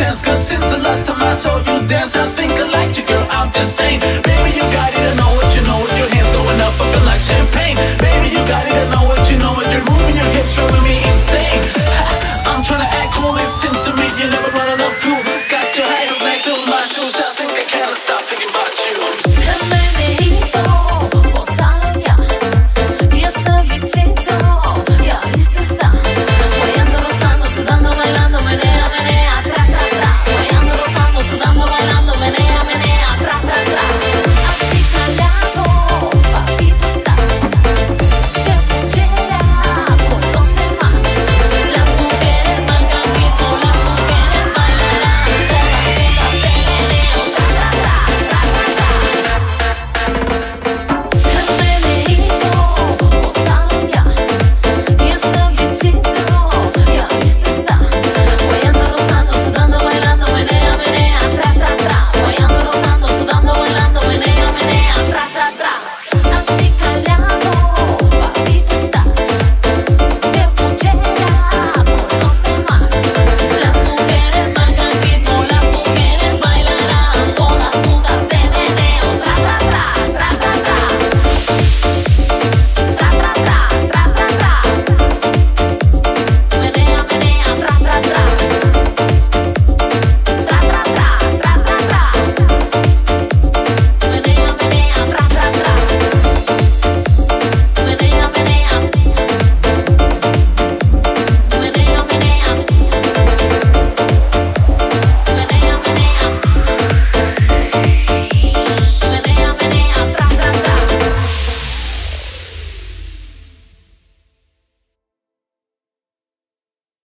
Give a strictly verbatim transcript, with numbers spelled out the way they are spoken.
sense, cause since the last time I saw you dance, I think I liked you, girl, I'm just saying. Baby, you got it, I know what you know, with your hands going up, I feel like champagne. Baby, you got it, I know what you know, with your moving your hips driving me insane. I'm trying to act cool, it seems to me you never run out